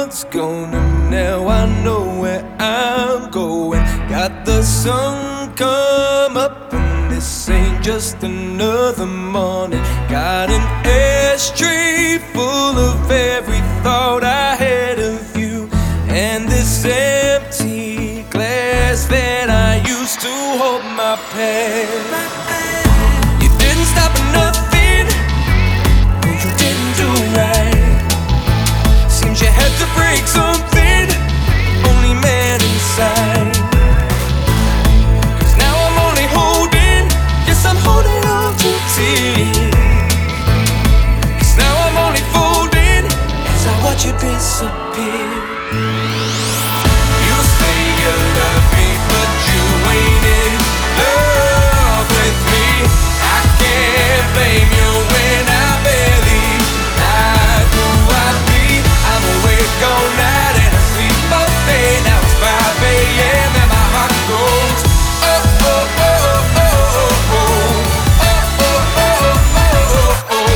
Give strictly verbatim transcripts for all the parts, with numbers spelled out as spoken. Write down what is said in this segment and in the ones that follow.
months gone and now I know where I'm going. Got the sun come up and this ain't just another morning. Got an ashtray full of every thought I had of you, and this empty glass that I used to hold my past. You didn't stop at nothing, no, you didn't do right. Seems you had to break something, only man inside. Cause now I'm only holding, yes I'm holding on to tears. Cause now I'm only folding as I watch you disappear. You say you love me, but you ain't in love with me. I can't blame you when I barely like who I be. I'm awake all night and I sleep all day. Now it's five a m and my heart goes oh oh oh oh oh oh oh oh oh oh.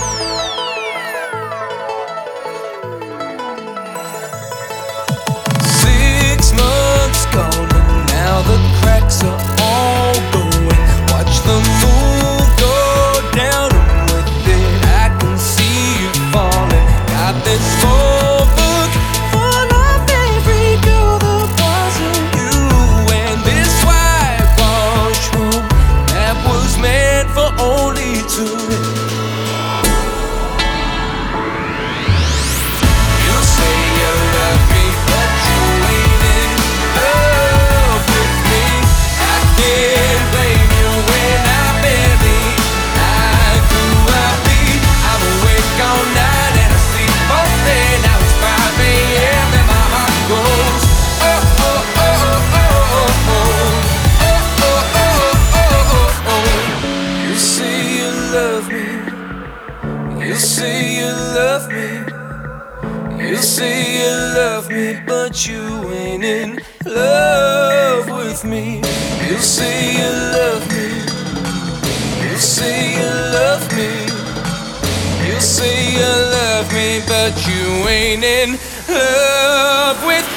Six months gone and now the cracks are all going. Watch the moon go down and with it I can see you falling. Got this whole book full of every girl that wasn't you, and this whitewash room that was meant for only two. You say you love me, but you ain't in love with me. I can't blame you when I barely like who I be. I'm awake all night and I sleep all day. Now it's five a m and my heart goes oh oh oh oh oh oh oh oh oh oh. You say you love me, you say you love me. You say you love me, but you ain't in love with me. You say you love me, you say you love me. You say you love me, but you ain't in love with me.